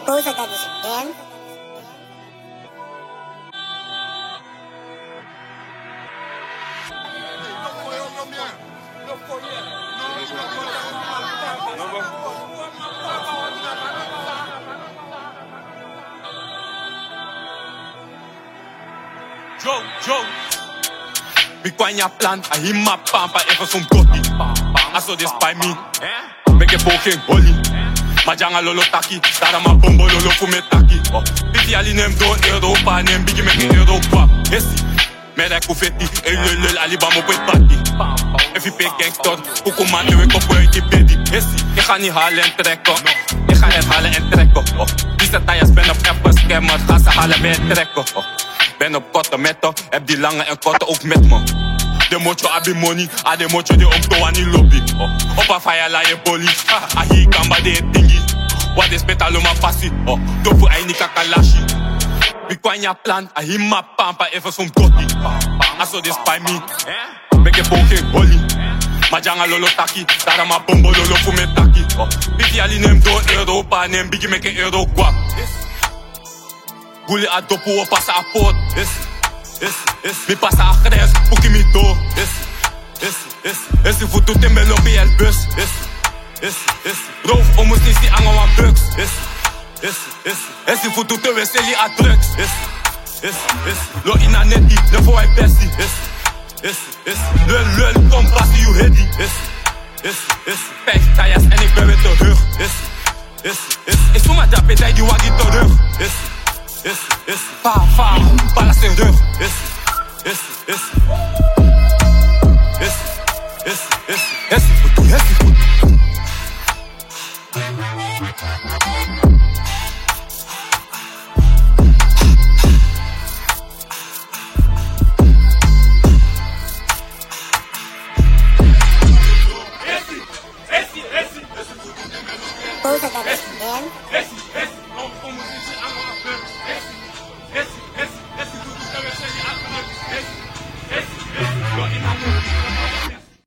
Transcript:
Boza dat is een band. Joe, Piquanha plan, a hima pampa, even zo'n gotti. Aso this by me, make a poking holy. Majanga lolo taki, dada ma bombo lolo fume taki. Piti ali nem don Europa, nem bigi make euro kwap. Hessi, meda kufeti, lul alibamo pwet pati. If je pik gangster, koekoeman de wik op uit die bedie. Hessi, ik ga niet halen en trekken. Ik ga het halen en trekken. Die satires ben op appers, scammer, ga ze halen bij het trekken. Ben op korte metten, heb die lange en korte ook met me. De mocho abi money, a de mocho de opto aan die lobby. Opa fire la je poli, ahi kamba de tingi. Wat is betaloma passie, tofu aini kakalashi. Piquanha plan, ahi ma pampa even zo'n gotti. Aso this by me, make a poking holy. Majanga lolo taki, dada ma bombo lolo fume taki. Piti ali nem do Europa, nem bigi make a euro guap. Guli adopo o passa a pot. Me passa a gres, porque me do. Esse futuro tem melhor BL bus. Roof om ons niet die angen aan bugs. Esse futuro tem wc li a drugs. Lo ina neti, le voor hij bestie. Lul, kom passie you heady. Pech, tajas en ik ben weer terug. Is voor mijn dapet, hij die waggie terug. Fa, balas de rug.